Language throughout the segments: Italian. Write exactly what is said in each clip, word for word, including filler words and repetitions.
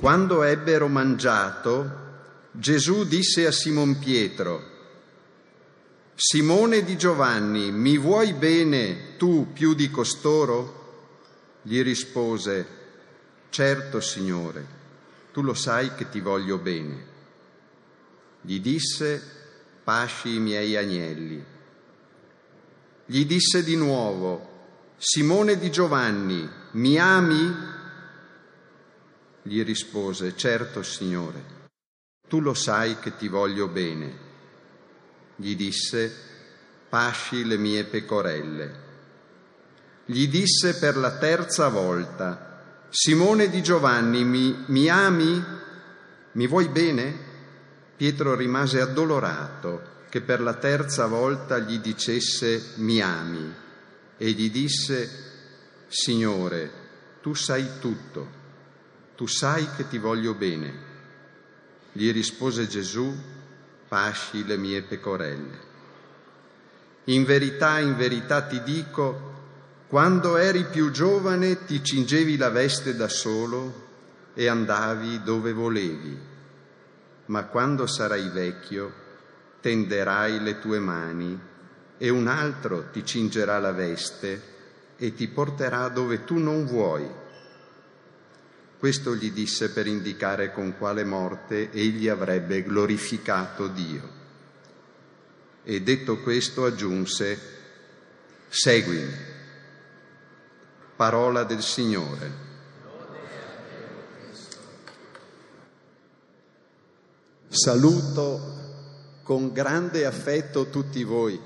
Quando ebbero mangiato, Gesù disse a Simon Pietro: Simone di Giovanni, mi vuoi bene tu più di costoro? Gli rispose: certo, Signore, tu lo sai che ti voglio bene. Gli disse: pasci i miei agnelli. Gli disse di nuovo: Simone di Giovanni, mi ami? Gli rispose: certo, Signore, tu lo sai che ti voglio bene. Gli disse: pasci le mie pecorelle. Gli disse per la terza volta: Simone di Giovanni, mi, mi ami? Mi vuoi bene? Pietro rimase addolorato che per la terza volta gli dicesse: mi ami? E gli disse: Signore, tu sai tutto, tu sai che ti voglio bene. Gli rispose Gesù: pasci le mie pecorelle. In verità, in verità ti dico, quando eri più giovane ti cingevi la veste da solo e andavi dove volevi, ma quando sarai vecchio tenderai le tue mani e un altro ti cingerà la veste e ti porterà dove tu non vuoi. Questo gli disse per indicare con quale morte egli avrebbe glorificato Dio. E detto questo aggiunse: seguimi. Parola del Signore. Saluto con grande affetto tutti voi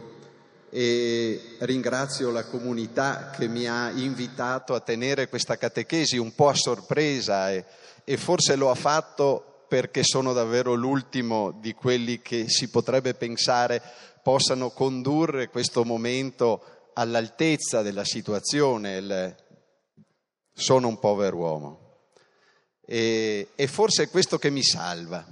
e ringrazio la comunità che mi ha invitato a tenere questa catechesi un po' a sorpresa e, e forse lo ha fatto perché sono davvero l'ultimo di quelli che si potrebbe pensare possano condurre questo momento all'altezza della situazione. Il, sono un pover'uomo e, e forse è questo che mi salva.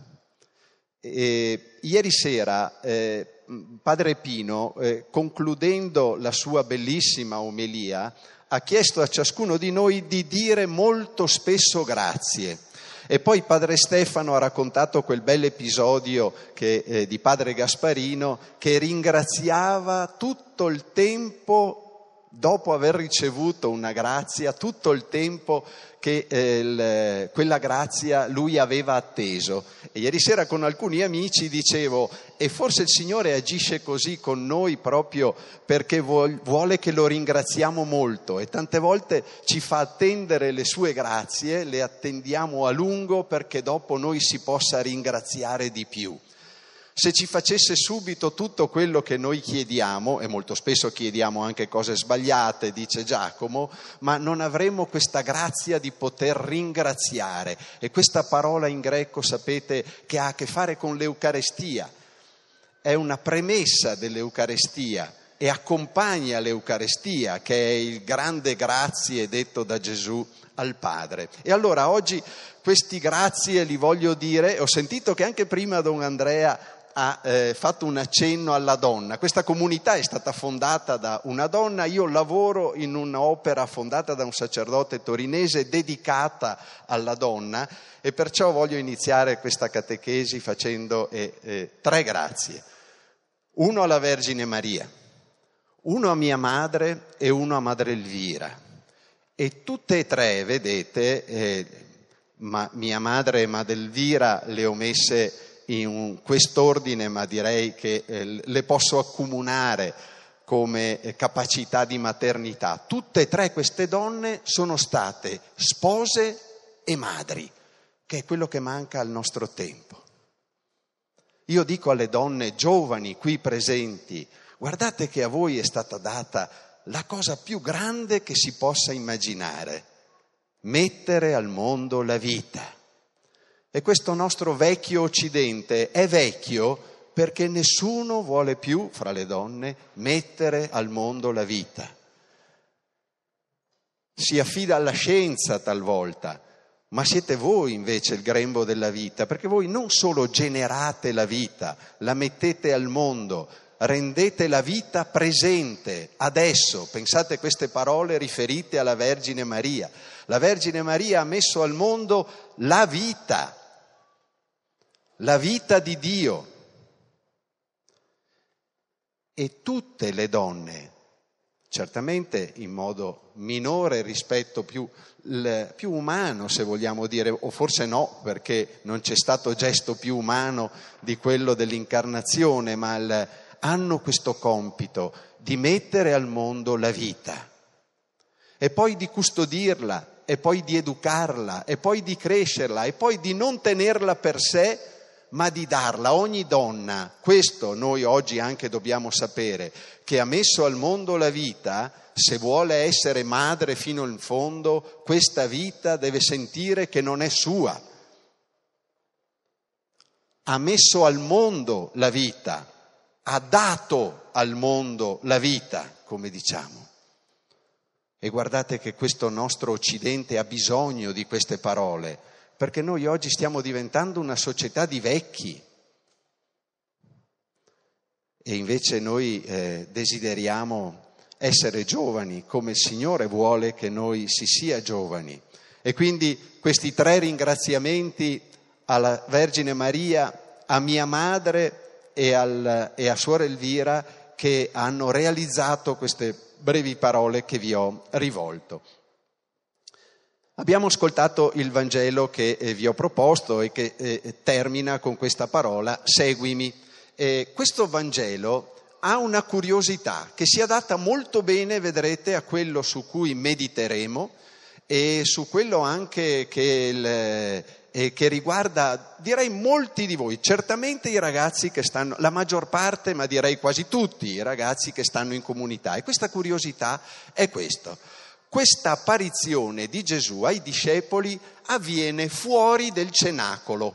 E, ieri sera eh, Padre Pino, eh, concludendo la sua bellissima omelia, ha chiesto a ciascuno di noi di dire molto spesso grazie. E poi Padre Stefano ha raccontato quel bel episodio che, eh, di Padre Gasparino, che ringraziava tutto il tempo, dopo aver ricevuto una grazia, tutto il tempo che eh, il, quella grazia lui aveva atteso. E ieri sera con alcuni amici dicevo: e forse il Signore agisce così con noi proprio perché vuole che lo ringraziamo molto, e tante volte ci fa attendere le sue grazie, le attendiamo a lungo perché dopo noi si possa ringraziare di più. Se ci facesse subito tutto quello che noi chiediamo, e molto spesso chiediamo anche cose sbagliate, dice Giacomo, ma non avremo questa grazia di poter ringraziare. E questa parola in greco, sapete, che ha a che fare con l'Eucarestia, è una premessa dell'Eucarestia e accompagna l'Eucarestia, che è il grande grazie detto da Gesù al Padre. E allora oggi questi grazie li voglio dire. Ho sentito che anche prima Don Andrea ha eh, fatto un accenno alla donna. Questa comunità è stata fondata da una donna. Io lavoro in un'opera fondata da un sacerdote torinese dedicata alla donna, e perciò voglio iniziare questa catechesi facendo eh, eh, tre grazie. Uno alla Vergine Maria, uno a mia madre e uno a Madre Elvira. E tutte e tre, vedete, eh, ma mia madre e Madre Elvira le ho messe in quest'ordine, ma direi che eh, le posso accomunare come eh, capacità di maternità. Tutte e tre queste donne sono state spose e madri, che è quello che manca al nostro tempo. Io dico alle donne giovani qui presenti: guardate che a voi è stata data la cosa più grande che si possa immaginare, mettere al mondo la vita. E questo nostro vecchio Occidente è vecchio perché nessuno vuole più, fra le donne, mettere al mondo la vita. Si affida alla scienza talvolta, ma siete voi invece il grembo della vita, perché voi non solo generate la vita, la mettete al mondo, rendete la vita presente, adesso. Pensate a queste parole riferite alla Vergine Maria. La Vergine Maria ha messo al mondo la vita, la vita di Dio. E tutte le donne, certamente in modo minore rispetto più, il, più umano, se vogliamo dire, o forse no, perché non c'è stato gesto più umano di quello dell'incarnazione, ma il, hanno questo compito di mettere al mondo la vita e poi di custodirla e poi di educarla e poi di crescerla e poi di non tenerla per sé, ma di darla a ogni donna. Questo noi oggi anche dobbiamo sapere, che ha messo al mondo la vita, se vuole essere madre fino in fondo, questa vita deve sentire che non è sua. Ha messo al mondo la vita, ha dato al mondo la vita, come diciamo. E guardate che questo nostro Occidente ha bisogno di queste parole, perché noi oggi stiamo diventando una società di vecchi e invece noi eh, desideriamo essere giovani, come il Signore vuole che noi si sia giovani. E quindi questi tre ringraziamenti alla Vergine Maria, a mia madre e, al, e a Suor Elvira, che hanno realizzato queste brevi parole che vi ho rivolto. Abbiamo ascoltato il Vangelo che eh, vi ho proposto e che eh, termina con questa parola, seguimi. Eh, questo Vangelo ha una curiosità che si adatta molto bene, vedrete, a quello su cui mediteremo e su quello anche che, il, eh, che riguarda, direi, molti di voi, certamente i ragazzi che stanno, la maggior parte, ma direi quasi tutti i ragazzi che stanno in comunità. E questa curiosità è questo. Questa apparizione di Gesù ai discepoli avviene fuori del cenacolo.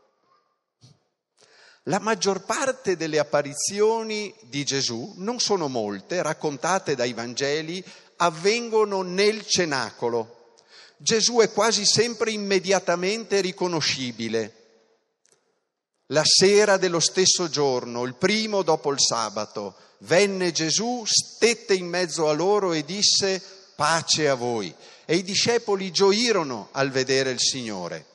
La maggior parte delle apparizioni di Gesù, non sono molte, raccontate dai Vangeli, avvengono nel cenacolo. Gesù è quasi sempre immediatamente riconoscibile. La sera dello stesso giorno, il primo dopo il sabato, venne Gesù, stette in mezzo a loro e disse: pace a voi. E i discepoli gioirono al vedere il Signore.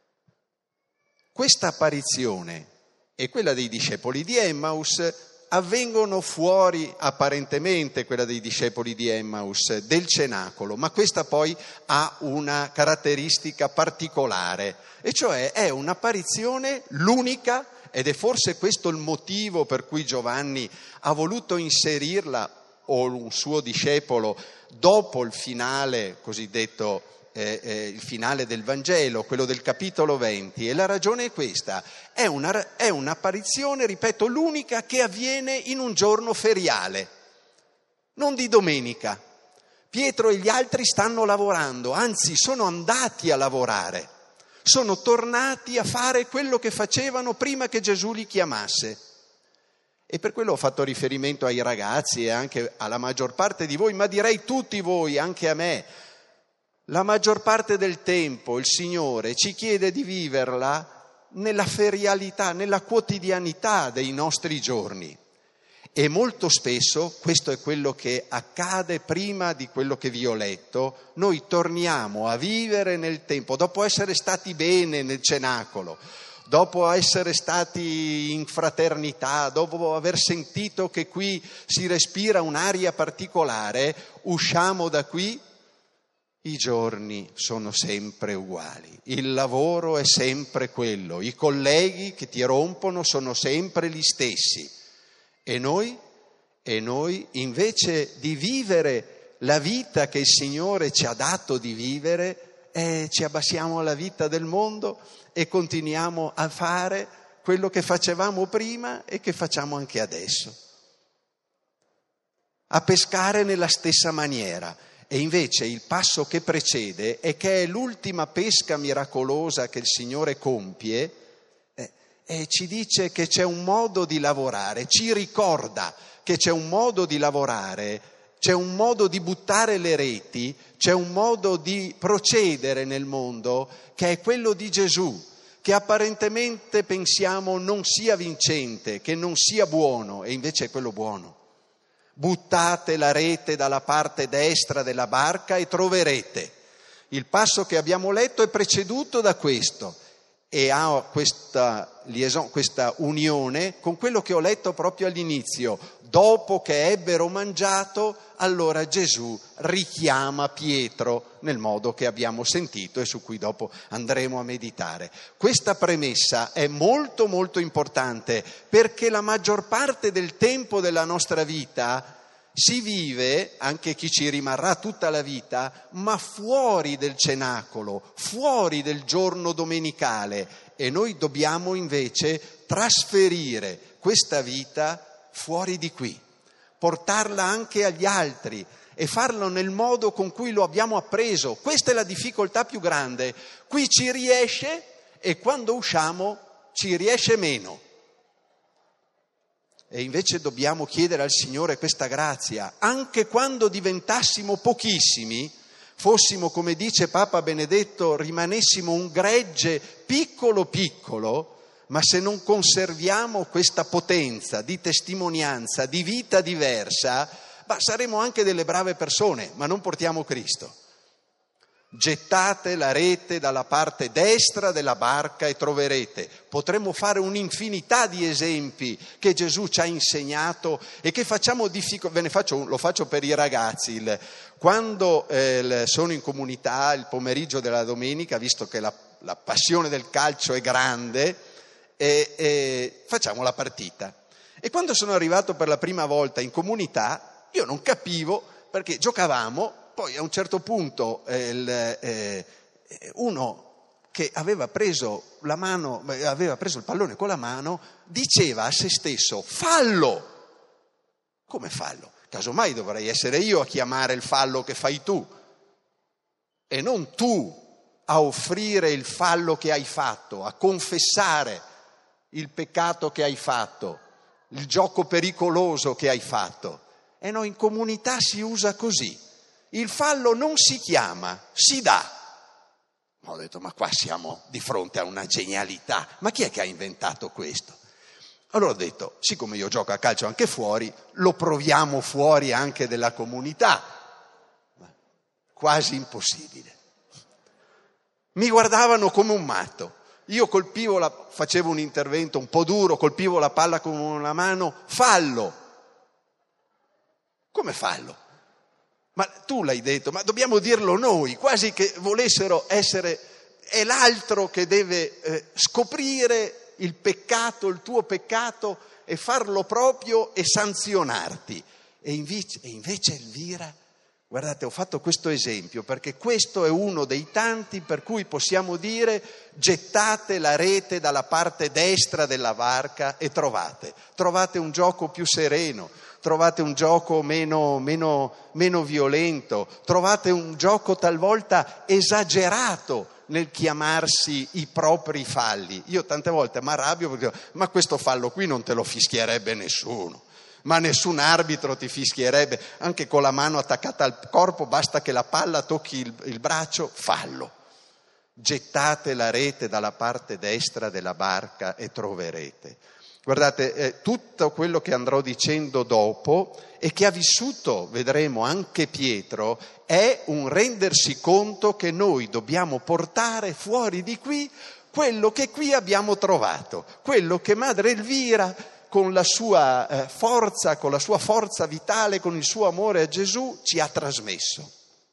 Questa apparizione e quella dei discepoli di Emmaus avvengono fuori, apparentemente quella dei discepoli di Emmaus, del cenacolo, ma questa poi ha una caratteristica particolare, e cioè è un'apparizione l'unica, ed è forse questo il motivo per cui Giovanni ha voluto inserirla, o un suo discepolo, dopo il finale cosiddetto eh, eh, il finale del Vangelo, quello del capitolo venti, e la ragione è questa: è, una, è un'apparizione, ripeto, l'unica che avviene in un giorno feriale, non di domenica. Pietro e gli altri stanno lavorando, anzi sono andati a lavorare, sono tornati a fare quello che facevano prima che Gesù li chiamasse. E per quello ho fatto riferimento ai ragazzi e anche alla maggior parte di voi, ma direi tutti voi, anche a me. La maggior parte del tempo il Signore ci chiede di viverla nella ferialità, nella quotidianità dei nostri giorni. E molto spesso, questo è quello che accade prima di quello che vi ho letto, noi torniamo a vivere nel tempo, dopo essere stati bene nel cenacolo, dopo essere stati in fraternità, dopo aver sentito che qui si respira un'aria particolare, usciamo da qui, i giorni sono sempre uguali, il lavoro è sempre quello, i colleghi che ti rompono sono sempre gli stessi. E noi? E noi invece di vivere la vita che il Signore ci ha dato di vivere, eh, ci abbassiamo alla vita del mondo e continuiamo a fare quello che facevamo prima e che facciamo anche adesso. A pescare nella stessa maniera. E invece il passo che precede, e che è l'ultima pesca miracolosa che il Signore compie, eh, eh, ci dice che c'è un modo di lavorare, ci ricorda che c'è un modo di lavorare, c'è un modo di buttare le reti, c'è un modo di procedere nel mondo che è quello di Gesù, che apparentemente pensiamo non sia vincente, che non sia buono, e invece è quello buono. Buttate la rete dalla parte destra della barca e troverete. Il passo che abbiamo letto è preceduto da questo e ha questa liaison, questa unione con quello che ho letto proprio all'inizio. Dopo che ebbero mangiato, allora Gesù richiama Pietro nel modo che abbiamo sentito e su cui dopo andremo a meditare. Questa premessa è molto molto importante perché la maggior parte del tempo della nostra vita si vive, anche chi ci rimarrà tutta la vita, ma fuori del cenacolo, fuori del giorno domenicale, e noi dobbiamo invece trasferire questa vita fuori di qui, portarla anche agli altri e farlo nel modo con cui lo abbiamo appreso. Questa è la difficoltà più grande. Qui ci riesce e quando usciamo ci riesce meno. E invece dobbiamo chiedere al Signore questa grazia. Anche quando diventassimo pochissimi, fossimo, come dice Papa Benedetto, rimanessimo un gregge piccolo piccolo, ma se non conserviamo questa potenza di testimonianza, di vita diversa, bah, saremo anche delle brave persone, ma non portiamo Cristo. Gettate la rete dalla parte destra della barca e troverete. Potremmo fare un'infinità di esempi che Gesù ci ha insegnato e che facciamo difficil- ve ne faccio, lo faccio per i ragazzi. Il, quando eh, sono in comunità il pomeriggio della domenica, visto che la, la passione del calcio è grande, e, e facciamo la partita. E quando sono arrivato per la prima volta in comunità, io non capivo perché giocavamo. Poi a un certo punto eh, il, eh, uno che aveva preso la mano, aveva preso il pallone con la mano, diceva a se stesso: fallo! Come fallo? Casomai dovrei essere io a chiamare il fallo che fai tu e non tu a offrire il fallo che hai fatto, a confessare il peccato che hai fatto, il gioco pericoloso che hai fatto. E no, in comunità si usa così. Il fallo non si chiama, si dà. Ho detto, ma qua siamo di fronte a una genialità. Ma chi è che ha inventato questo? Allora ho detto, siccome io gioco a calcio anche fuori, lo proviamo fuori anche della comunità. Quasi impossibile. Mi guardavano come un matto. Io colpivo, la, facevo un intervento un po' duro, colpivo la palla con una mano, fallo. Come fallo? Ma tu l'hai detto, ma dobbiamo dirlo noi, quasi che volessero essere, è l'altro che deve eh, scoprire il peccato, il tuo peccato e farlo proprio e sanzionarti. E invece, e invece Elvira, guardate, ho fatto questo esempio perché questo è uno dei tanti per cui possiamo dire: gettate la rete dalla parte destra della barca e trovate, trovate un gioco più sereno, trovate un gioco meno, meno, meno violento, trovate un gioco talvolta esagerato nel chiamarsi i propri falli. Io tante volte mi arrabbio perché dico, ma questo fallo qui non te lo fischierebbe nessuno, ma nessun arbitro ti fischierebbe, anche con la mano attaccata al corpo, basta che la palla tocchi il, il braccio, fallo. Gettate la rete dalla parte destra della barca e troverete. Guardate, eh, tutto quello che andrò dicendo dopo e che ha vissuto, vedremo, anche Pietro, è un rendersi conto che noi dobbiamo portare fuori di qui quello che qui abbiamo trovato, quello che Madre Elvira, con la sua eh, forza, con la sua forza vitale, con il suo amore a Gesù, ci ha trasmesso.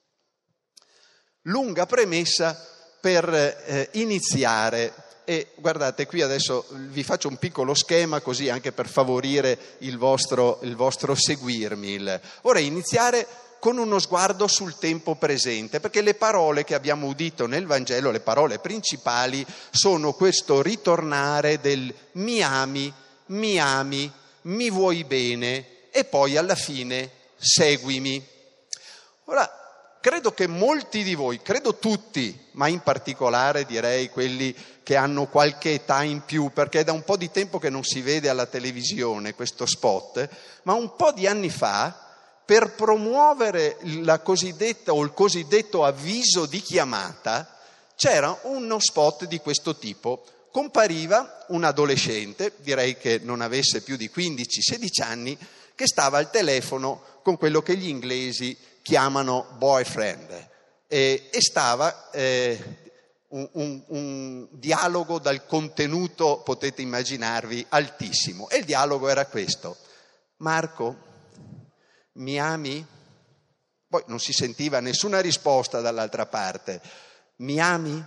Lunga premessa per eh, iniziare. E guardate, qui adesso vi faccio un piccolo schema così anche per favorire il vostro, il vostro seguirmi. Vorrei iniziare con uno sguardo sul tempo presente, perché le parole che abbiamo udito nel Vangelo, le parole principali, sono questo ritornare del mi ami, mi ami, mi vuoi bene e poi alla fine seguimi. Ora, credo che molti di voi, credo tutti, ma in particolare direi quelli che hanno qualche età in più, perché è da un po' di tempo che non si vede alla televisione questo spot, ma un po' di anni fa, per promuovere la cosiddetta o il cosiddetto avviso di chiamata, c'era uno spot di questo tipo. compariva un adolescente, direi che non avesse più di quindici sedici anni, che stava al telefono con quello che gli inglesi chiamano boyfriend e, e stava eh, un, un, un dialogo dal contenuto, potete immaginarvi, altissimo. E il dialogo era questo: Marco, mi ami? Poi non si sentiva nessuna risposta dall'altra parte. Mi ami?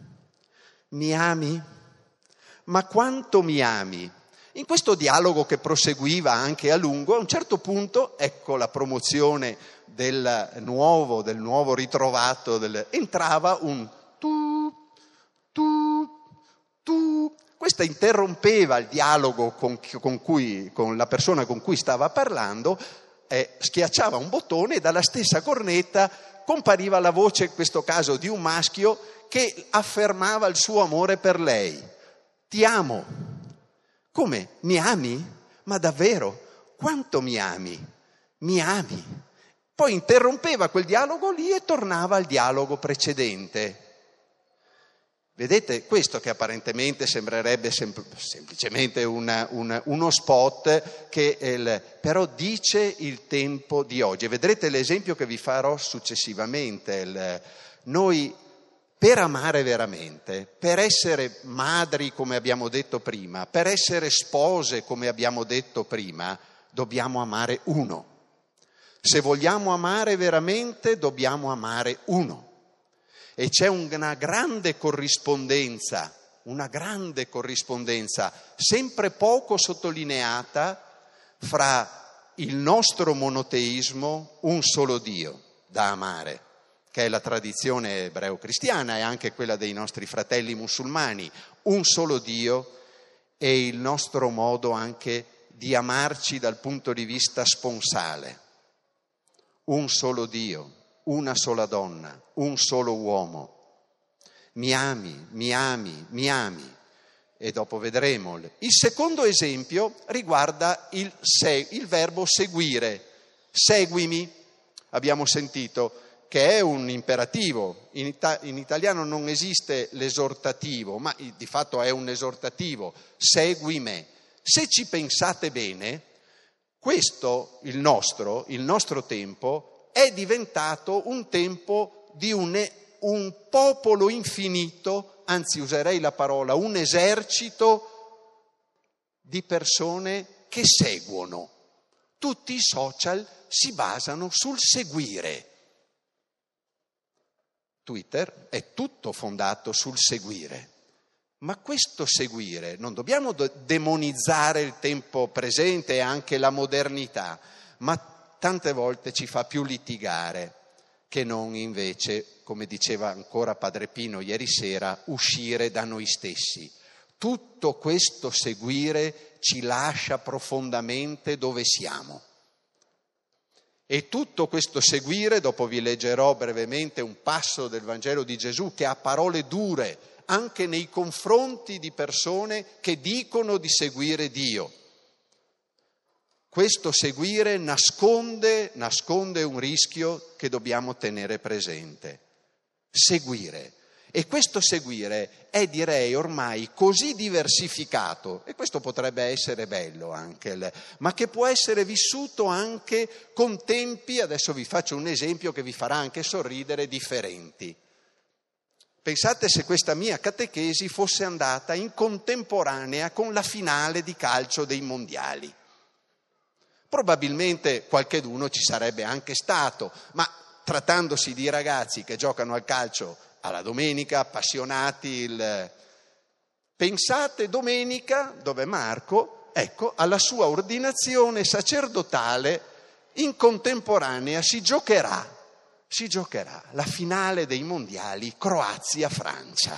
Mi ami? Ma quanto mi ami? In questo dialogo che proseguiva anche a lungo, a un certo punto, ecco la promozione del nuovo, del nuovo ritrovato, del, entrava un tu, tu, tu. Questa interrompeva il dialogo con, con, cui, con la persona con cui stava parlando, eh, schiacciava un bottone e dalla stessa cornetta compariva la voce, in questo caso di un maschio, che affermava il suo amore per lei. Ti amo. Come? Mi ami? Ma davvero? Quanto mi ami? Mi ami? Poi interrompeva quel dialogo lì e tornava al dialogo precedente. Vedete, questo che apparentemente sembrerebbe sem- semplicemente una, una, uno spot che il, però dice il tempo di oggi. Vedrete l'esempio che vi farò successivamente. Il, noi per amare veramente, per essere madri come abbiamo detto prima, per essere spose come abbiamo detto prima, dobbiamo amare uno. Se vogliamo amare veramente, dobbiamo amare uno. E c'è una grande corrispondenza, una grande corrispondenza, sempre poco sottolineata, fra il nostro monoteismo, un solo Dio da amare, che è la tradizione ebreo-cristiana e anche quella dei nostri fratelli musulmani, un solo Dio, e il nostro modo anche di amarci dal punto di vista sponsale. Un solo Dio, una sola donna, un solo uomo. Mi ami, mi ami, mi ami. E dopo vedremo. Il secondo esempio riguarda il, se, il verbo seguire. Seguimi, abbiamo sentito, che è un imperativo. In, ita- in italiano non esiste l'esortativo, ma di fatto è un esortativo. Segui me. Se ci pensate bene, questo, il nostro, il nostro tempo, è diventato un tempo di un, un popolo infinito, anzi userei la parola, un esercito di persone che seguono. Tutti i social si basano sul seguire. Twitter è tutto fondato sul seguire. Ma questo seguire, non dobbiamo demonizzare il tempo presente e anche la modernità, ma tante volte ci fa più litigare che non invece, come diceva ancora Padre Pino ieri sera, uscire da noi stessi. Tutto questo seguire ci lascia profondamente dove siamo. E tutto questo seguire, dopo vi leggerò brevemente un passo del Vangelo di Gesù che ha parole dure anche nei confronti di persone che dicono di seguire Dio. Questo seguire nasconde, nasconde un rischio che dobbiamo tenere presente. Seguire. E questo seguire è, direi, ormai così diversificato, e questo potrebbe essere bello anche, ma che può essere vissuto anche con tempi, adesso vi faccio un esempio che vi farà anche sorridere, differenti. Pensate se questa mia catechesi fosse andata in contemporanea con la finale di calcio dei mondiali. Probabilmente qualcheduno ci sarebbe anche stato, ma trattandosi di ragazzi che giocano al calcio alla domenica, appassionati, il... pensate domenica, dove Marco, ecco, alla sua ordinazione sacerdotale in contemporanea si giocherà, si giocherà la finale dei mondiali Croazia-Francia.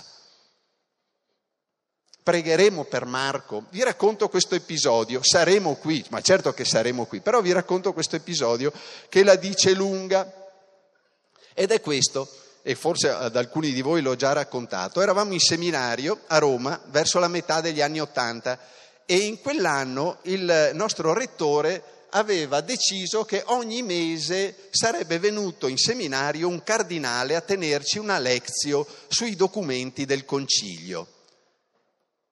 Pregheremo per Marco, vi racconto questo episodio, saremo qui, ma certo che saremo qui, però vi racconto questo episodio che la dice lunga, ed è questo, e forse ad alcuni di voi l'ho già raccontato. Eravamo in seminario a Roma verso la metà degli anni Ottanta e in quell'anno il nostro rettore aveva deciso che ogni mese sarebbe venuto in seminario un cardinale a tenerci una lezione sui documenti del concilio.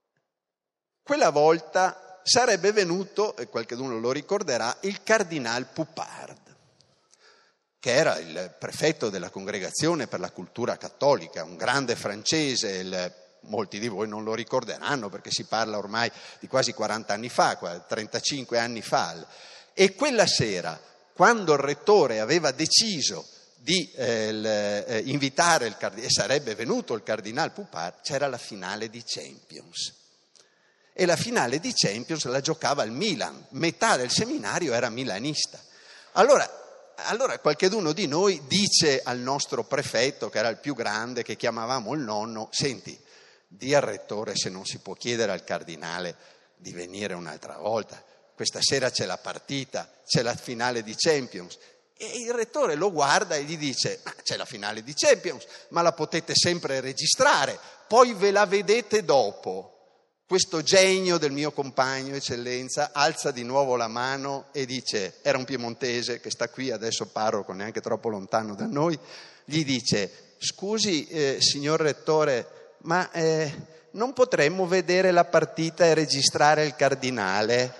quella volta sarebbe venuto, e qualcuno lo ricorderà, il cardinal Poupard, che era il prefetto della Congregazione per la Cultura Cattolica, un grande francese. Il, molti di voi non lo ricorderanno perché si parla ormai di quasi quaranta anni fa, trentacinque anni fa. E quella sera, quando il rettore aveva deciso di eh, l, eh, invitare il cardinale, e sarebbe venuto il cardinal Poupard, c'era la finale di Champions. E la finale di Champions la giocava il Milan, metà del seminario era milanista. Allora, allora qualcheduno di noi dice al nostro prefetto, che era il più grande, che chiamavamo il nonno: senti, di al rettore se non si può chiedere al cardinale di venire un'altra volta, questa sera c'è la partita, c'è la finale di Champions. E il rettore lo guarda e gli dice: ma c'è la finale di Champions, ma la potete sempre registrare, poi ve la vedete dopo. Questo genio del mio compagno, eccellenza, alza di nuovo la mano e dice, era un piemontese che sta qui adesso parroco, neanche troppo lontano da noi, gli dice: scusi eh, signor rettore, ma eh, non potremmo vedere la partita e registrare il cardinale?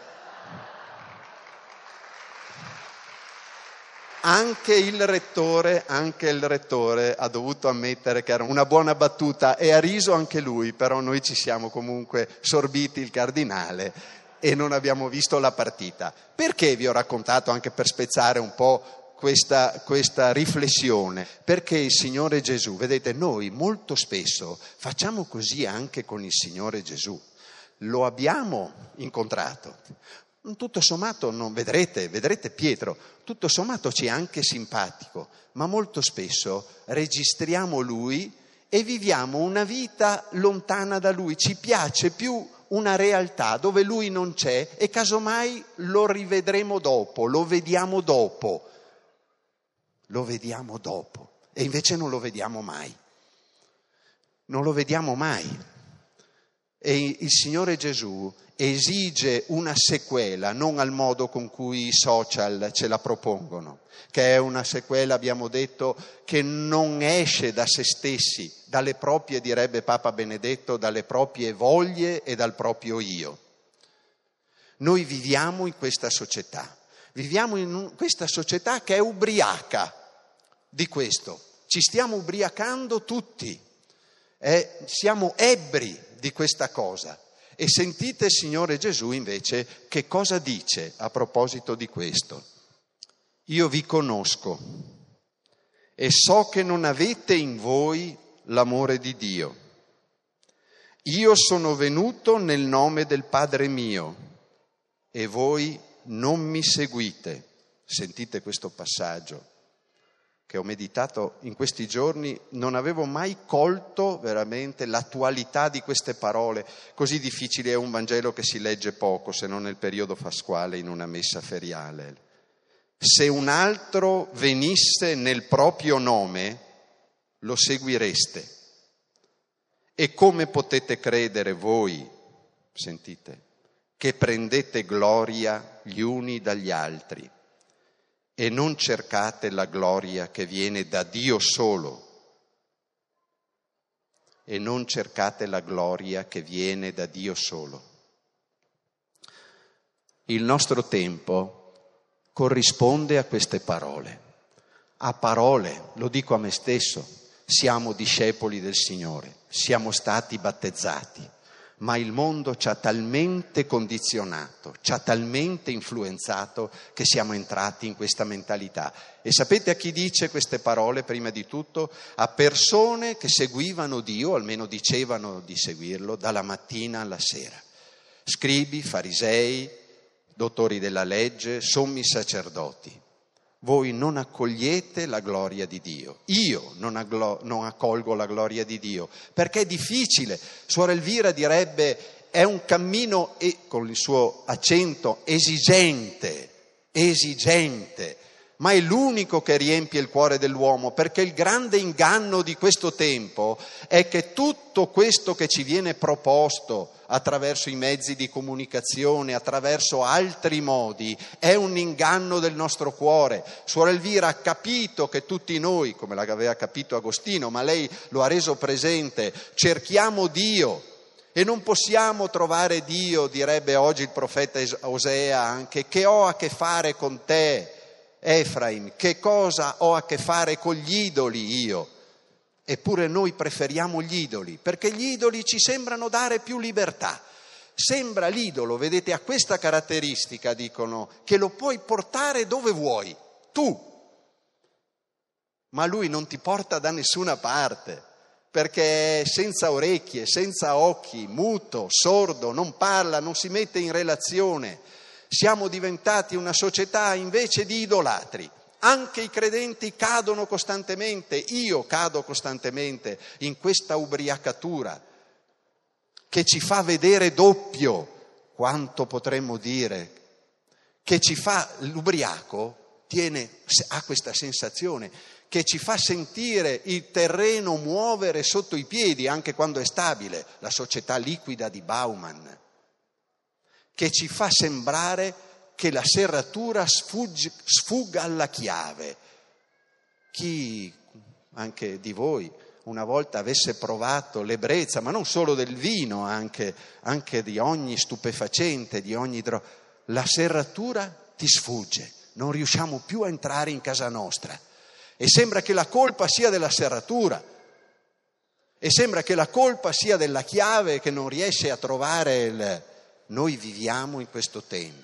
Anche il rettore, anche il rettore ha dovuto ammettere che era una buona battuta e ha riso anche lui, però noi ci siamo comunque sorbiti il cardinale e non abbiamo visto la partita. Perché vi ho raccontato, anche per spezzare un po' questa, questa riflessione? Perché il Signore Gesù, vedete, noi molto spesso facciamo così anche con il Signore Gesù. Lo abbiamo incontrato. Tutto sommato, non vedrete, vedrete Pietro, tutto sommato ci è anche simpatico, ma molto spesso registriamo lui e viviamo una vita lontana da lui. Ci piace più una realtà dove lui non c'è e casomai lo rivedremo dopo, lo vediamo dopo, lo vediamo dopo e invece non lo vediamo mai, non lo vediamo mai. E il Signore Gesù esige una sequela, non al modo con cui i social ce la propongono, che è una sequela, abbiamo detto, che non esce da se stessi, dalle proprie, direbbe Papa Benedetto, dalle proprie voglie e dal proprio io. Noi viviamo in questa società, viviamo in questa società che è ubriaca di questo, ci stiamo ubriacando tutti, eh, siamo ebbri di questa cosa. E sentite, Signore Gesù, invece, che cosa dice a proposito di questo. Io vi conosco e so che non avete in voi l'amore di Dio. Io sono venuto nel nome del Padre mio e voi non mi seguite. Sentite questo passaggio che ho meditato in questi giorni, non avevo mai colto veramente l'attualità di queste parole. Così difficile è un Vangelo che si legge poco, se non nel periodo pasquale in una messa feriale. Se un altro venisse nel proprio nome, lo seguireste. E come potete credere voi, sentite, che prendete gloria gli uni dagli altri? E non cercate la gloria che viene da Dio solo. E non cercate la gloria che viene da Dio solo. Il nostro tempo corrisponde a queste parole. A parole, lo dico a me stesso, siamo discepoli del Signore, siamo stati battezzati. Ma il mondo ci ha talmente condizionato, ci ha talmente influenzato che siamo entrati in questa mentalità. E sapete a chi dice queste parole prima di tutto? A persone che seguivano Dio, almeno dicevano di seguirlo, dalla mattina alla sera. Scribi, farisei, dottori della legge, sommi sacerdoti. Voi non accogliete la gloria di Dio. Io non, agglo- non accolgo la gloria di Dio, perché è difficile. Suor Elvira direbbe, è un cammino, e con il suo accento, esigente, esigente, ma è l'unico che riempie il cuore dell'uomo, perché il grande inganno di questo tempo è che tutto questo che ci viene proposto attraverso i mezzi di comunicazione, attraverso altri modi, è un inganno del nostro cuore. Suor Elvira ha capito che tutti noi, come l'aveva capito Agostino, ma lei lo ha reso presente, cerchiamo Dio E non possiamo trovare Dio, direbbe oggi il profeta Osea anche, che ho a che fare con te, Efraim, che cosa ho a che fare con gli idoli io? Eppure noi preferiamo gli idoli, perché gli idoli ci sembrano dare più libertà. Sembra l'idolo, vedete, ha questa caratteristica, dicono, che lo puoi portare dove vuoi, tu. Ma lui non ti porta da nessuna parte, perché è senza orecchie, senza occhi, muto, sordo, non parla, non si mette in relazione. Siamo diventati una società invece di idolatri. Anche i credenti cadono costantemente, io cado costantemente in questa ubriacatura che ci fa vedere doppio, quanto potremmo dire, che ci fa, l'ubriaco tiene, ha questa sensazione, che ci fa sentire il terreno muovere sotto i piedi anche quando è stabile, la società liquida di Bauman, che ci fa sembrare che la serratura sfugge, sfugga alla chiave. Chi, anche di voi, una volta avesse provato l'ebbrezza, ma non solo del vino, anche, anche di ogni stupefacente, di ogni droga, la serratura ti sfugge, non riusciamo più a entrare in casa nostra e sembra che la colpa sia della serratura e sembra che la colpa sia della chiave che non riesce a trovare il... Noi viviamo in questo tempo.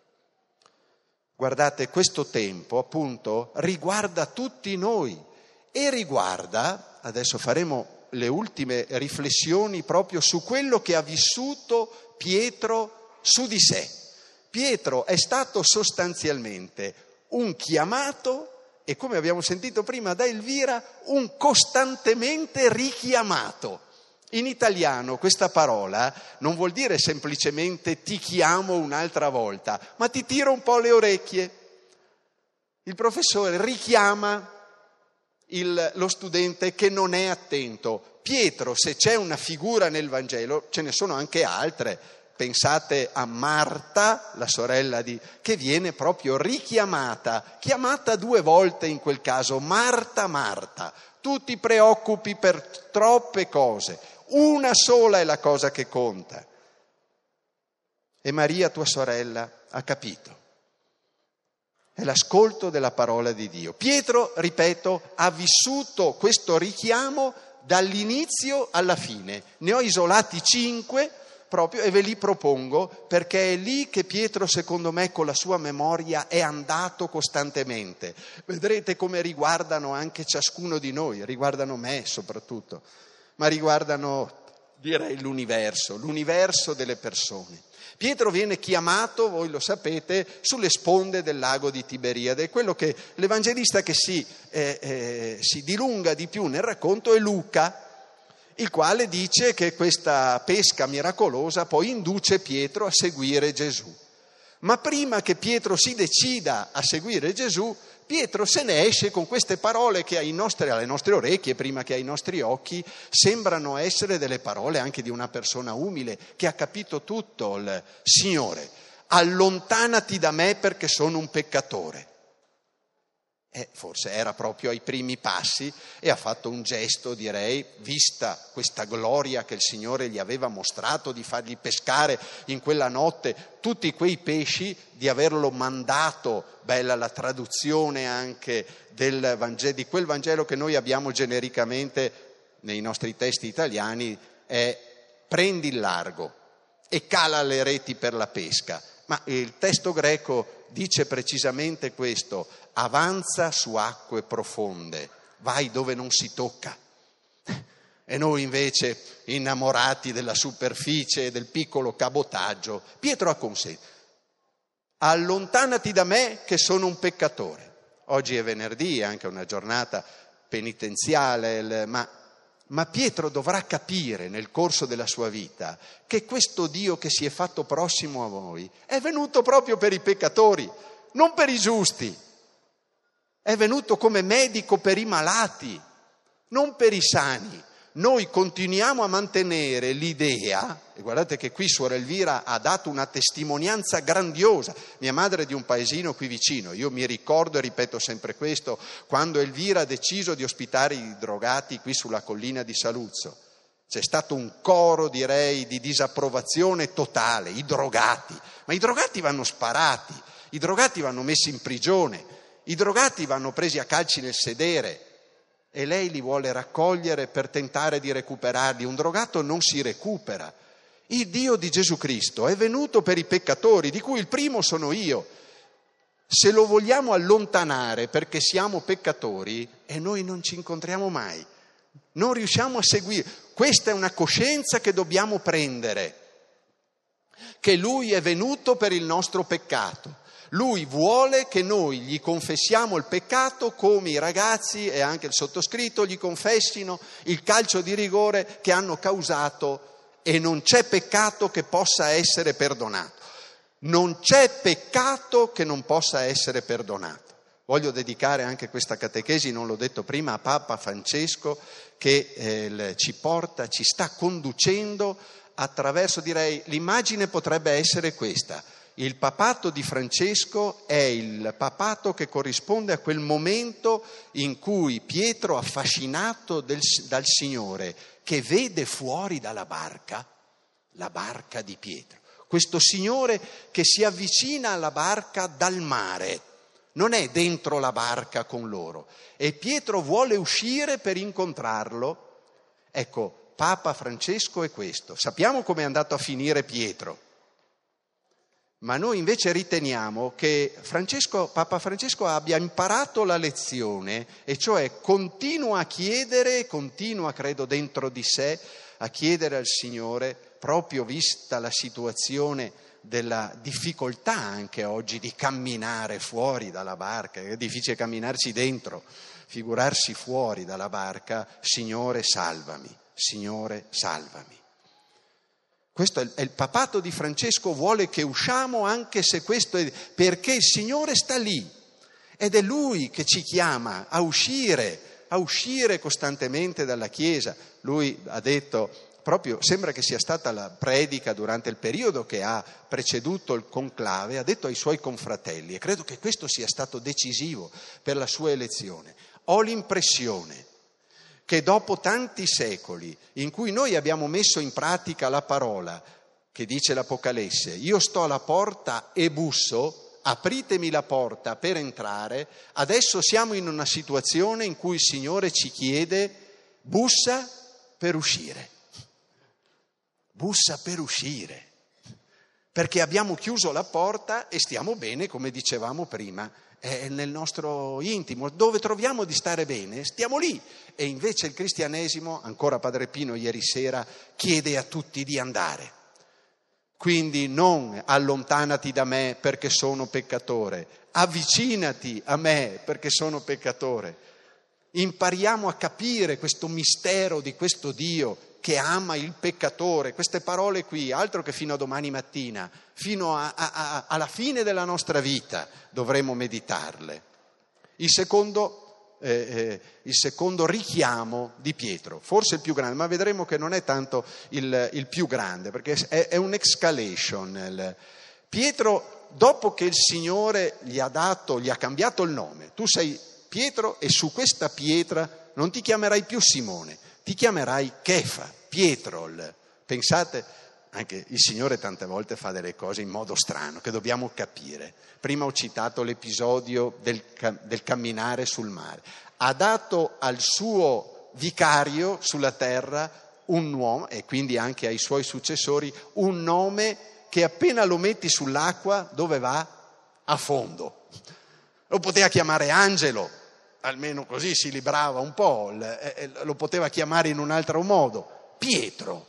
Guardate, questo tempo appunto riguarda tutti noi e riguarda, adesso faremo le ultime riflessioni proprio su quello che ha vissuto Pietro su di sé. Pietro è stato sostanzialmente un chiamato e, come abbiamo sentito prima da Elvira, un costantemente richiamato. In italiano questa parola non vuol dire semplicemente ti chiamo un'altra volta, ma ti tiro un po' le orecchie. Il professore richiama il, lo studente che non è attento. Pietro, se c'è una figura nel Vangelo, ce ne sono anche altre. Pensate a Marta, la sorella di, che viene proprio richiamata, chiamata due volte in quel caso, Marta, Marta, tu ti preoccupi per troppe cose, una sola è la cosa che conta. E Maria, tua sorella, ha capito. È l'ascolto della parola di Dio. Pietro, ripeto, ha vissuto questo richiamo dall'inizio alla fine. Ne ho isolati cinque proprio e ve li propongo perché è lì che Pietro, secondo me, con la sua memoria è andato costantemente. Vedrete come riguardano anche ciascuno di noi, riguardano me soprattutto, ma riguardano, direi, l'universo, l'universo delle persone. Pietro viene chiamato, voi lo sapete, sulle sponde del lago di Tiberiade. Quello che l'evangelista che si, eh, eh, si dilunga di più nel racconto è Luca, il quale dice che questa pesca miracolosa poi induce Pietro a seguire Gesù. Ma prima che Pietro si decida a seguire Gesù, Pietro se ne esce con queste parole che ai nostri, alle nostre orecchie, prima che ai nostri occhi, sembrano essere delle parole anche di una persona umile che ha capito tutto. Il Signore, allontanati da me perché sono un peccatore. Eh, forse era proprio ai primi passi e ha fatto un gesto, direi, vista questa gloria che il Signore gli aveva mostrato di fargli pescare in quella notte tutti quei pesci, di averlo mandato, bella la traduzione anche del Vangelo, di quel Vangelo che noi abbiamo genericamente nei nostri testi italiani, è prendi il largo e cala le reti per la pesca. Ma il testo greco dice precisamente questo: avanza su acque profonde, vai dove non si tocca. E noi invece, innamorati della superficie e del piccolo cabotaggio, Pietro acconsente: allontanati da me che sono un peccatore. Oggi è venerdì, è anche una giornata penitenziale, ma, ma Pietro dovrà capire nel corso della sua vita che questo Dio che si è fatto prossimo a voi è venuto proprio per i peccatori, non per i giusti. È venuto come medico per i malati, non per i sani. Noi continuiamo a mantenere l'idea, e guardate che qui suora Elvira ha dato una testimonianza grandiosa. Mia madre è di un paesino qui vicino, io mi ricordo e ripeto sempre questo, quando Elvira ha deciso di ospitare i drogati qui sulla collina di Saluzzo. C'è stato un coro, direi, di disapprovazione totale, i drogati. Ma i drogati vanno sparati, i drogati vanno messi in prigione, i drogati vanno presi a calci nel sedere e lei li vuole raccogliere per tentare di recuperarli. Un drogato non si recupera. Il Dio di Gesù Cristo è venuto per i peccatori, di cui il primo sono io. Se lo vogliamo allontanare perché siamo peccatori, e noi non ci incontriamo mai, non riusciamo a seguire. Questa è una coscienza che dobbiamo prendere, che Lui è venuto per il nostro peccato. Lui vuole che noi gli confessiamo il peccato come i ragazzi e anche il sottoscritto gli confessino il calcio di rigore che hanno causato, e non c'è peccato che possa essere perdonato. Non c'è peccato che non possa essere perdonato. Voglio dedicare anche questa catechesi, non l'ho detto prima, a Papa Francesco, che eh, ci porta, ci sta conducendo attraverso, direi, l'immagine potrebbe essere questa. Il papato di Francesco è il papato che corrisponde a quel momento in cui Pietro, affascinato del, dal Signore, che vede fuori dalla barca, la barca di Pietro, questo Signore che si avvicina alla barca dal mare, non è dentro la barca con loro, e Pietro vuole uscire per incontrarlo. Ecco, Papa Francesco è questo. Sappiamo come è andato a finire Pietro, ma noi invece riteniamo che Francesco, Papa Francesco abbia imparato la lezione, e cioè continua a chiedere, continua credo dentro di sé a chiedere al Signore, proprio vista la situazione della difficoltà anche oggi di camminare fuori dalla barca, è difficile camminarci dentro, figurarsi fuori dalla barca. Signore salvami, Signore salvami. Questo è il papato di Francesco, vuole che usciamo anche se questo è perché il Signore sta lì ed è Lui che ci chiama a uscire, a uscire costantemente dalla Chiesa. Lui ha detto, proprio sembra che sia stata la predica durante il periodo che ha preceduto il conclave, ha detto ai suoi confratelli, e credo che questo sia stato decisivo per la sua elezione: ho l'impressione che dopo tanti secoli in cui noi abbiamo messo in pratica la parola che dice l'Apocalisse, io sto alla porta e busso, apritemi la porta per entrare, adesso siamo in una situazione in cui il Signore ci chiede, bussa per uscire, bussa per uscire, perché abbiamo chiuso la porta e stiamo bene, come dicevamo prima, è nel nostro intimo, dove troviamo di stare bene, stiamo lì. E invece il cristianesimo, ancora Padre Pino ieri sera, chiede a tutti di andare. Quindi non allontanati da me perché sono peccatore, avvicinati a me perché sono peccatore. Impariamo a capire questo mistero di questo Dio che ama il peccatore. Queste parole qui, altro che fino a domani mattina, fino a, a, a, alla fine della nostra vita dovremo meditarle. Il secondo, eh, eh, il secondo richiamo di Pietro, forse il più grande, ma vedremo che non è tanto il, il più grande, perché è, è un'escalation. Pietro, dopo che il Signore gli ha dato, gli ha cambiato il nome, tu sei Pietro e su questa pietra non ti chiamerai più Simone, ti chiamerai Kefa, Pietro. Pensate, anche il Signore tante volte fa delle cose in modo strano, che dobbiamo capire. Prima ho citato l'episodio del, del camminare sul mare. Ha dato al suo vicario sulla terra un uomo, e quindi anche ai suoi successori, un nome che appena lo metti sull'acqua, dove va? A fondo. Lo poteva chiamare Angelo, almeno così si librava un po', lo poteva chiamare in un altro modo, Pietro,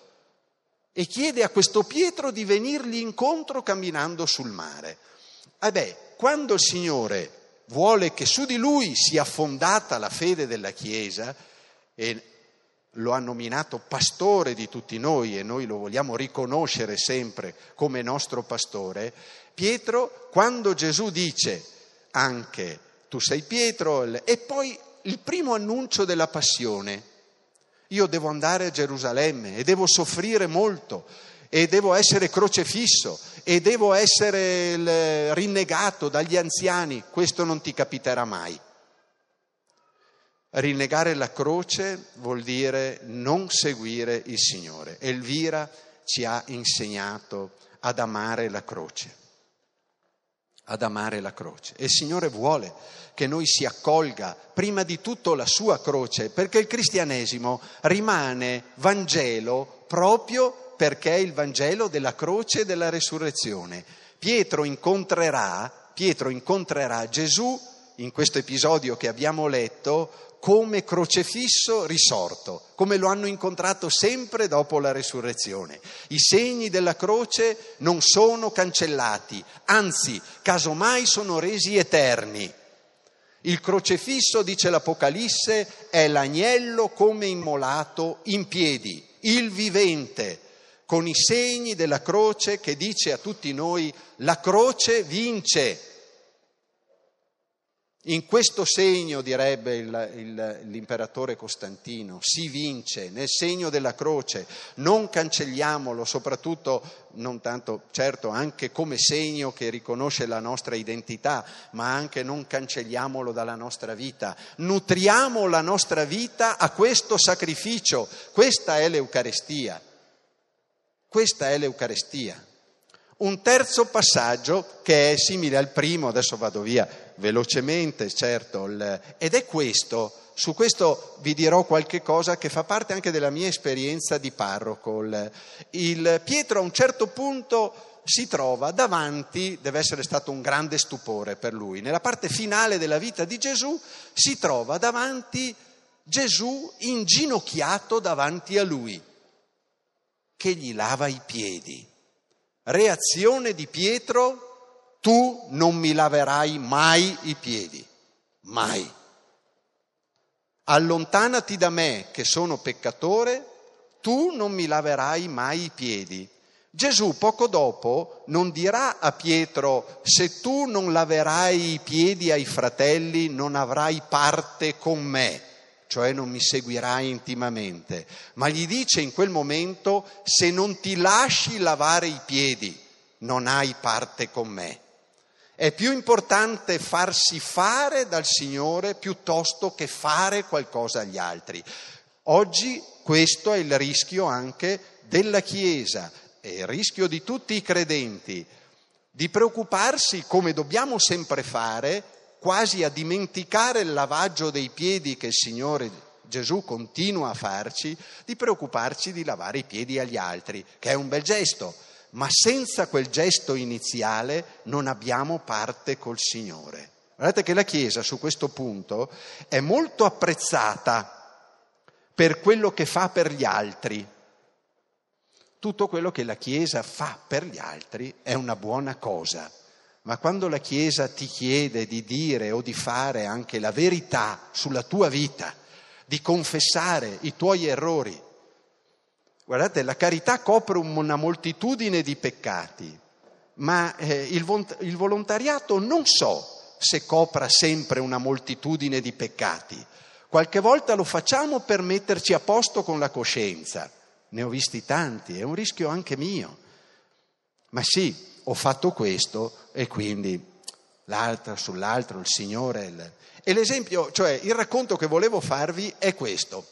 e chiede a questo Pietro di venirgli incontro camminando sul mare. E beh, quando il Signore vuole che su di lui sia fondata la fede della Chiesa, e lo ha nominato pastore di tutti noi e noi lo vogliamo riconoscere sempre come nostro pastore, Pietro, quando Gesù dice anche tu sei Pietro, e poi il primo annuncio della passione. Io devo andare a Gerusalemme e devo soffrire molto e devo essere crocefisso e devo essere rinnegato dagli anziani. Questo non ti capiterà mai. Rinnegare la croce vuol dire non seguire il Signore. Elvira ci ha insegnato ad amare la croce, ad amare la croce. E il Signore vuole che noi si accolga prima di tutto la sua croce, perché il cristianesimo rimane Vangelo proprio perché è il Vangelo della croce e della resurrezione. Pietro incontrerà, Pietro incontrerà Gesù in questo episodio che abbiamo letto come crocefisso risorto, come lo hanno incontrato sempre dopo la resurrezione. I segni della croce non sono cancellati, anzi, casomai sono resi eterni. Il crocefisso, dice l'Apocalisse, è l'agnello come immolato in piedi, il vivente, con i segni della croce che dice a tutti noi: la croce vince. In questo segno, direbbe il, il, l'imperatore Costantino, si vince, nel segno della croce. Non cancelliamolo, soprattutto, non tanto, certo, anche come segno che riconosce la nostra identità, ma anche non cancelliamolo dalla nostra vita. Nutriamo la nostra vita a questo sacrificio. Questa è l'Eucarestia. Questa è l'Eucarestia. Un terzo passaggio che è simile al primo, adesso vado via velocemente, certo, il, ed è questo. Su questo vi dirò qualche cosa che fa parte anche della mia esperienza di parroco. Il, il Pietro a un certo punto si trova davanti, deve essere stato un grande stupore per lui, nella parte finale della vita di Gesù si trova davanti Gesù inginocchiato davanti a lui, che gli lava i piedi. Reazione di Pietro: tu non mi laverai mai i piedi, mai. Allontanati da me che sono peccatore, tu non mi laverai mai i piedi. Gesù poco dopo non dirà a Pietro: se tu non laverai i piedi ai fratelli non avrai parte con me, cioè non mi seguirai intimamente, ma gli dice in quel momento: se non ti lasci lavare i piedi non hai parte con me. È più importante farsi fare dal Signore piuttosto che fare qualcosa agli altri. Oggi questo è il rischio anche della Chiesa, è il rischio di tutti i credenti, di preoccuparsi, come dobbiamo sempre fare, quasi a dimenticare il lavaggio dei piedi che il Signore Gesù continua a farci, di preoccuparci di lavare i piedi agli altri, che è un bel gesto, ma senza quel gesto iniziale non abbiamo parte col Signore. Guardate che la Chiesa su questo punto è molto apprezzata per quello che fa per gli altri. Tutto quello che la Chiesa fa per gli altri è una buona cosa. Ma quando la Chiesa ti chiede di dire o di fare anche la verità sulla tua vita, di confessare i tuoi errori, guardate, la carità copre una moltitudine di peccati, ma eh, il, il volontariato non so se copra sempre una moltitudine di peccati. Qualche volta lo facciamo per metterci a posto con la coscienza. Ne ho visti tanti, è un rischio anche mio. Ma sì, ho fatto questo e quindi l'altro sull'altro, il Signore. Il... E l'esempio, cioè il racconto che volevo farvi è questo.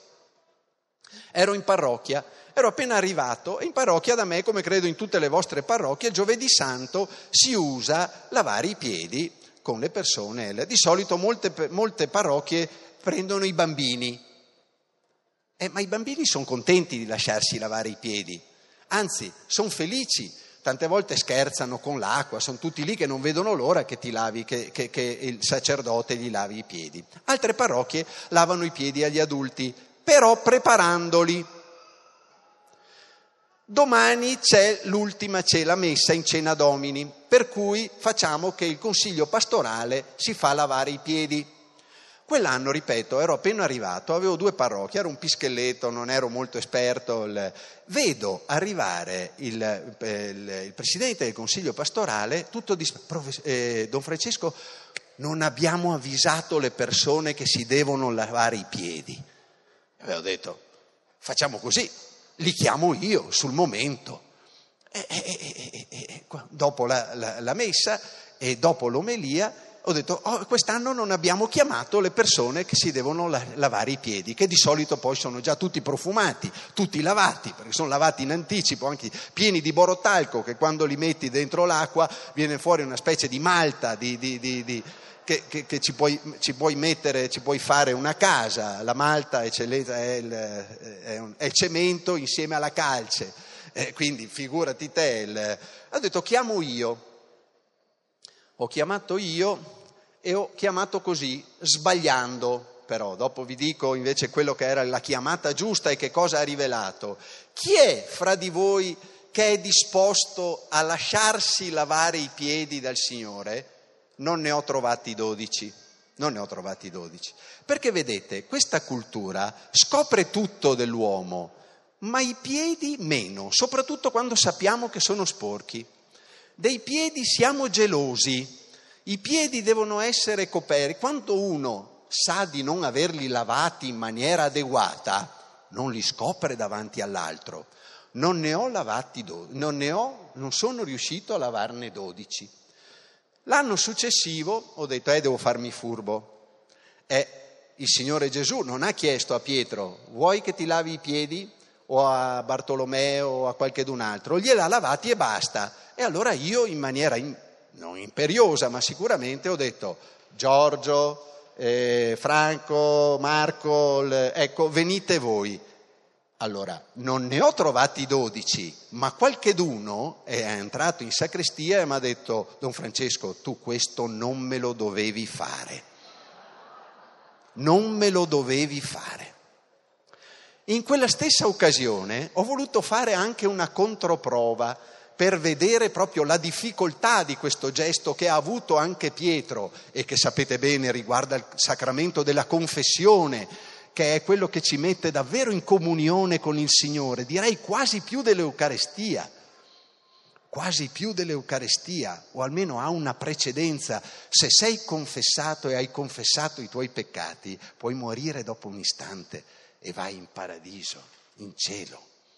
Ero in parrocchia, ero appena arrivato e in parrocchia da me, come credo in tutte le vostre parrocchie, giovedì santo si usa lavare i piedi con le persone. Di solito molte, molte parrocchie prendono i bambini, eh, ma i bambini sono contenti di lasciarsi lavare i piedi, anzi sono felici. Tante volte scherzano con l'acqua, sono tutti lì che non vedono l'ora che ti lavi, che, che, che il sacerdote gli lavi i piedi. Altre parrocchie lavano i piedi agli adulti, però preparandoli. Domani c'è l'ultima cena, la messa in cena Domini, per cui facciamo che il consiglio pastorale si fa lavare i piedi. Quell'anno, ripeto, ero appena arrivato, avevo due parrocchie, ero un pischelletto, non ero molto esperto. Il... Vedo arrivare il, il, il presidente del consiglio pastorale, tutto di... eh, Don Francesco, non abbiamo avvisato le persone che si devono lavare i piedi. Avevo detto, facciamo così, li chiamo io sul momento. E, e, e, e, e, dopo la, la, la messa e dopo l'omelia, ho detto, oh, quest'anno non abbiamo chiamato le persone che si devono la- lavare i piedi, che di solito poi sono già tutti profumati, tutti lavati, perché sono lavati in anticipo, anche pieni di borotalco, che quando li metti dentro l'acqua viene fuori una specie di malta, di, di, di, di, che, che, che ci, puoi, ci puoi mettere, ci puoi fare una casa. La malta è, celeta, è, il, è, un, è il cemento insieme alla calce, eh, quindi figurati te. Il, ho detto, chiamo io. Ho chiamato io e ho chiamato così, sbagliando, però dopo vi dico invece quello che era la chiamata giusta e che cosa ha rivelato. Chi è fra di voi che è disposto a lasciarsi lavare i piedi dal Signore? Non ne ho trovati dodici, non ne ho trovati dodici. Perché vedete, questa cultura scopre tutto dell'uomo, ma i piedi meno, soprattutto quando sappiamo che sono sporchi. Dei piedi siamo gelosi, i piedi devono essere coperti. Quando uno sa di non averli lavati in maniera adeguata, non li scopre davanti all'altro. Non ne ho lavati dodici, non ne ho, non sono riuscito a lavarne dodici. L'anno successivo ho detto, eh, devo farmi furbo. E il Signore Gesù non ha chiesto a Pietro, vuoi che ti lavi i piedi? O a Bartolomeo o a qualchedun altro, gliel'ha lavati e basta. E allora io in maniera in, non imperiosa, ma sicuramente ho detto, Giorgio, eh, Franco, Marco, l, ecco, venite voi. Allora, non ne ho trovati dodici, ma qualcheduno è entrato in sacrestia e mi ha detto, Don Francesco, tu questo non me lo dovevi fare. Non me lo dovevi fare. In quella stessa occasione ho voluto fare anche una controprova per vedere proprio la difficoltà di questo gesto che ha avuto anche Pietro e che sapete bene riguarda il sacramento della confessione, che è quello che ci mette davvero in comunione con il Signore, direi quasi più dell'Eucarestia, quasi più dell'Eucarestia, o almeno ha una precedenza. Se sei confessato e hai confessato i tuoi peccati, puoi morire dopo un istante e vai in paradiso, in cielo.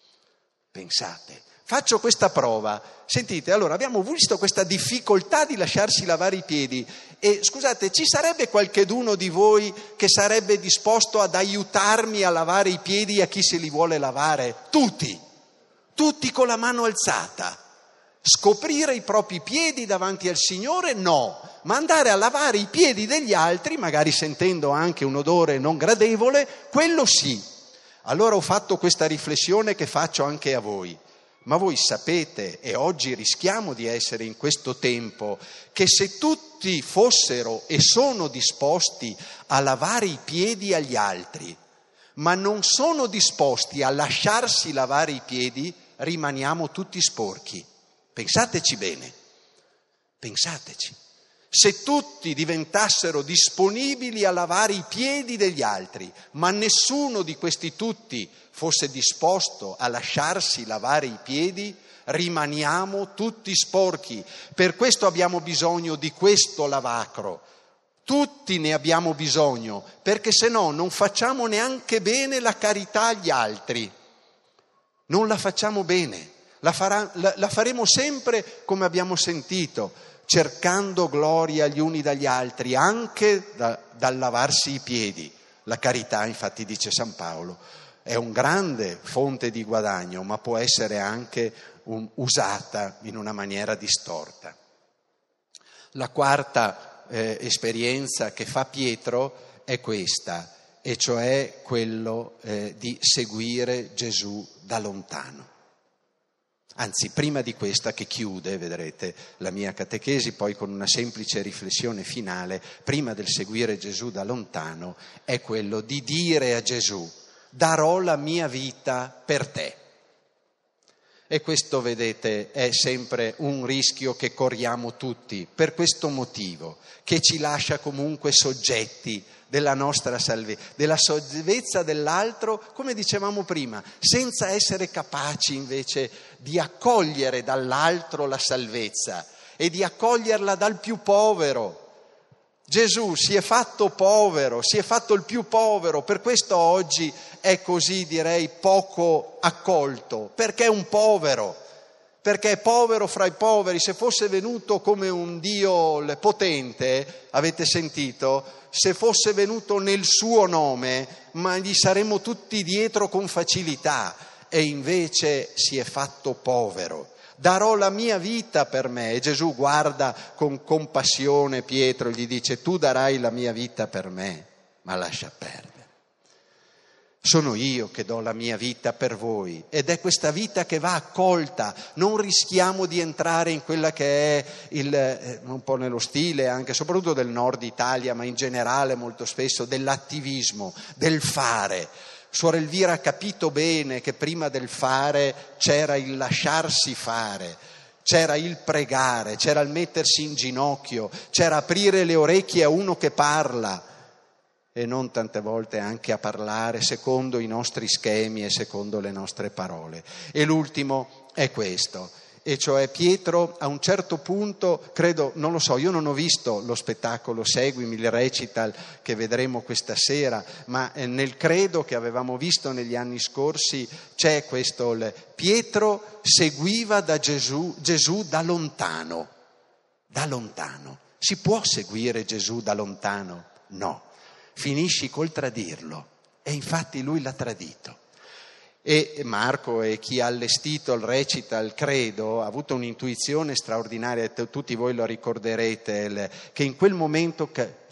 Pensate, faccio questa prova. Sentite, allora abbiamo visto questa difficoltà di lasciarsi lavare i piedi e scusate, ci sarebbe qualcheduno di voi che sarebbe disposto ad aiutarmi a lavare i piedi a chi se li vuole lavare? Tutti, tutti con la mano alzata. Scoprire i propri piedi davanti al Signore no, ma andare a lavare i piedi degli altri, magari sentendo anche un odore non gradevole, quello sì. Allora ho fatto questa riflessione che faccio anche a voi. Ma voi sapete, e oggi rischiamo di essere in questo tempo, che se tutti fossero e sono disposti a lavare i piedi agli altri, ma non sono disposti a lasciarsi lavare i piedi, rimaniamo tutti sporchi. Pensateci bene, pensateci. Se tutti diventassero disponibili a lavare i piedi degli altri, ma nessuno di questi tutti fosse disposto a lasciarsi lavare i piedi, rimaniamo tutti sporchi. Per questo abbiamo bisogno di questo lavacro. Tutti ne abbiamo bisogno, perché se no non facciamo neanche bene la carità agli altri. Non la facciamo bene. La, farà, la, la faremo sempre come abbiamo sentito, cercando gloria gli uni dagli altri, anche da, dal lavarsi i piedi. La carità, infatti, dice San Paolo, è un grande fonte di guadagno, ma può essere anche un, usata in una maniera distorta. La quarta eh, esperienza che fa Pietro è questa, e cioè quello eh, di seguire Gesù da lontano. Anzi, prima di questa che chiude, vedrete la mia catechesi, poi con una semplice riflessione finale, prima del seguire Gesù da lontano, è quello di dire a Gesù, darò la mia vita per te. E questo, vedete, è sempre un rischio che corriamo tutti, per questo motivo, che ci lascia comunque soggetti della nostra salvezza, della salvezza dell'altro, come dicevamo prima, senza essere capaci invece di accogliere dall'altro la salvezza e di accoglierla dal più povero. Gesù si è fatto povero, si è fatto il più povero, per questo oggi è così, direi, poco accolto, perché è un povero. perché è povero fra i poveri. Se fosse venuto come un Dio potente, avete sentito, se fosse venuto nel suo nome, ma gli saremmo tutti dietro con facilità, e invece si è fatto povero. Darò la mia vita per me. E Gesù guarda con compassione Pietro e gli dice: tu darai la mia vita per me, ma lascia perdere. Sono io che do la mia vita per voi, ed è questa vita che va accolta. Non rischiamo di entrare in quella che è il, eh, un po' nello stile anche soprattutto del nord Italia, ma in generale molto spesso, dell'attivismo, del fare. Suor Elvira ha capito bene che prima del fare c'era il lasciarsi fare, c'era il pregare, c'era il mettersi in ginocchio, c'era aprire le orecchie a uno che parla, e non tante volte anche a parlare secondo i nostri schemi e secondo le nostre parole. E l'ultimo è questo, e cioè Pietro a un certo punto, credo, non lo so, io non ho visto lo spettacolo Seguimi, il recital che vedremo questa sera, ma nel credo che avevamo visto negli anni scorsi c'è questo: il Pietro seguiva da Gesù, Gesù da lontano, da lontano. Si può seguire Gesù da lontano? No. Finisci col tradirlo, e infatti lui l'ha tradito. E Marco e chi ha allestito il recital credo ha avuto un'intuizione straordinaria, tutti voi lo ricorderete, che in quel momento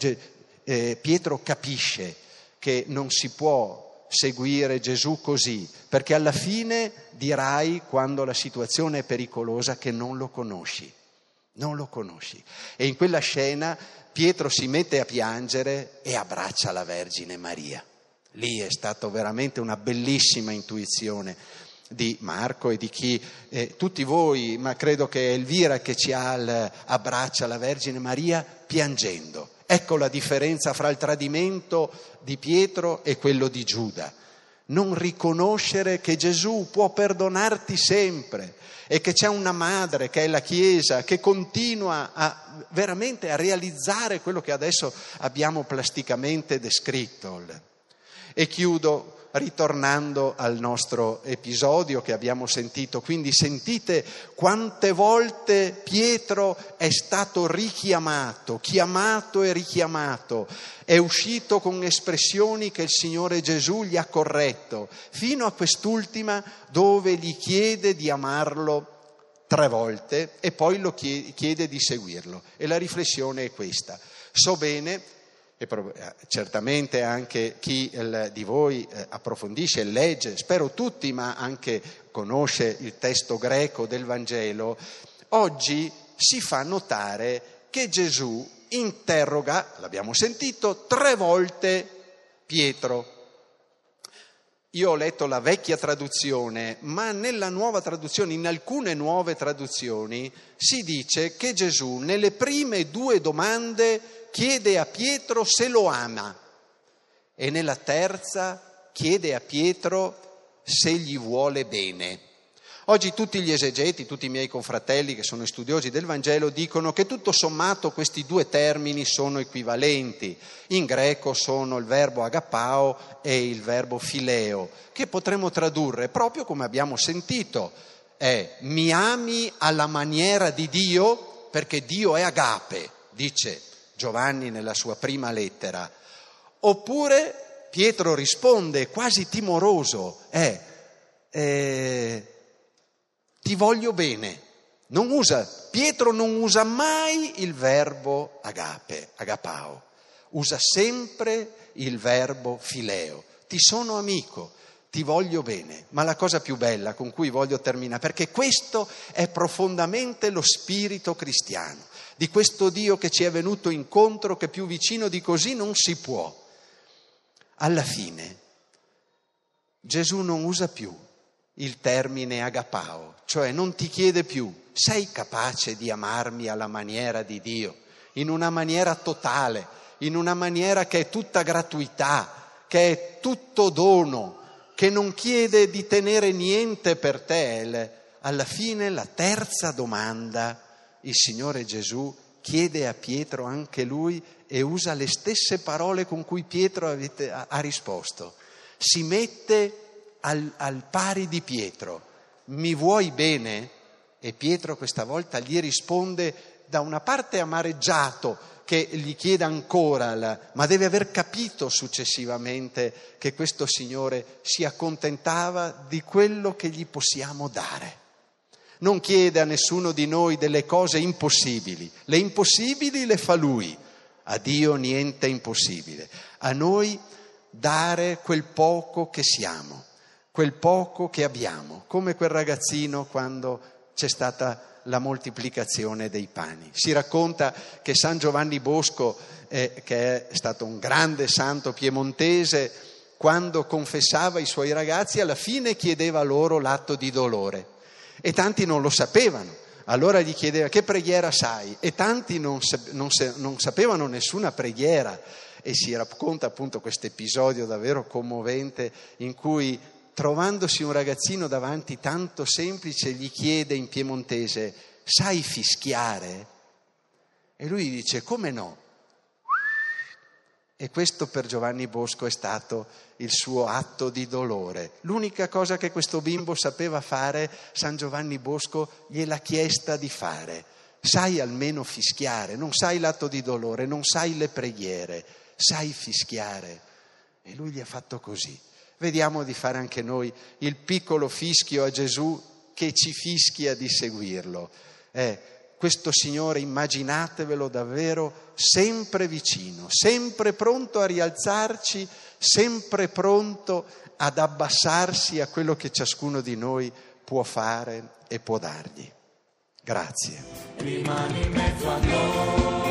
Pietro capisce che non si può seguire Gesù così, perché alla fine dirai, quando la situazione è pericolosa, che non lo conosci, non lo conosci. E in quella scena Pietro si mette a piangere e abbraccia la Vergine Maria. Lì è stata veramente una bellissima intuizione di Marco e di chi, eh, tutti voi, ma credo che Elvira che ci ha il, abbraccia la Vergine Maria piangendo. Ecco la differenza fra il tradimento di Pietro e quello di Giuda. Non riconoscere che Gesù può perdonarti sempre e che c'è una madre che è la Chiesa che continua a veramente a realizzare quello che adesso abbiamo plasticamente descritto. E chiudo ritornando al nostro episodio che abbiamo sentito. Quindi sentite quante volte Pietro è stato richiamato, chiamato e richiamato, è uscito con espressioni che il Signore Gesù gli ha corretto, fino a quest'ultima dove gli chiede di amarlo tre volte e poi lo chiede di seguirlo. E la riflessione è questa: so bene, e certamente anche chi di voi approfondisce e legge, spero tutti, ma anche conosce il testo greco del Vangelo, oggi si fa notare che Gesù interroga, l'abbiamo sentito, tre volte Pietro. Io ho letto la vecchia traduzione, ma nella nuova traduzione, in alcune nuove traduzioni, si dice che Gesù nelle prime due domande chiede a Pietro se lo ama, e nella terza chiede a Pietro se gli vuole bene. Oggi tutti gli esegeti, tutti i miei confratelli che sono studiosi del Vangelo dicono che tutto sommato questi due termini sono equivalenti. In greco sono il verbo agapao e il verbo phileo, che potremmo tradurre proprio come abbiamo sentito. È mi ami alla maniera di Dio, perché Dio è agape, dice Giovanni nella sua prima lettera. Oppure Pietro risponde quasi timoroso, è eh, ti voglio bene. Non usa, Pietro non usa mai il verbo agape, agapao, usa sempre il verbo phileo. Ti sono amico, ti voglio bene. Ma la cosa più bella con cui voglio terminare, perché questo è profondamente lo spirito cristiano, di questo Dio che ci è venuto incontro, che più vicino di così non si può. Alla fine Gesù non usa più il termine agapao, cioè non ti chiede più: sei capace di amarmi alla maniera di Dio, in una maniera totale, in una maniera che è tutta gratuità, che è tutto dono, che non chiede di tenere niente per te. Alla fine, la terza domanda, il Signore Gesù chiede a Pietro anche lui e usa le stesse parole con cui Pietro avete, ha, ha risposto. Si mette al, al pari di Pietro: mi vuoi bene? E Pietro questa volta gli risponde da una parte amareggiato, che gli chiede ancora, la, ma deve aver capito successivamente che questo Signore si accontentava di quello che gli possiamo dare. Non chiede a nessuno di noi delle cose impossibili, le impossibili le fa Lui, a Dio niente è impossibile. A noi dare quel poco che siamo, quel poco che abbiamo, come quel ragazzino quando c'è stata la moltiplicazione dei pani. Si racconta che San Giovanni Bosco, eh, che è stato un grande santo piemontese, quando confessava i suoi ragazzi alla fine chiedeva loro l'atto di dolore e tanti non lo sapevano. Allora gli chiedeva: che preghiera sai? E tanti non, non, non sapevano nessuna preghiera, e si racconta appunto questo episodio davvero commovente in cui, trovandosi un ragazzino davanti tanto semplice, gli chiede in piemontese: sai fischiare? E lui dice: come no? E questo per Giovanni Bosco è stato il suo atto di dolore. L'unica cosa che questo bimbo sapeva fare, San Giovanni Bosco gliel'ha chiesta di fare. Sai almeno fischiare? Non sai l'atto di dolore, non sai le preghiere, sai fischiare? E lui gli ha fatto così. Vediamo di fare anche noi il piccolo fischio a Gesù che ci fischia di seguirlo. Eh, questo Signore, immaginatevelo davvero sempre vicino, sempre pronto a rialzarci, sempre pronto ad abbassarsi a quello che ciascuno di noi può fare e può dargli. Grazie. Rimani in mezzo a noi.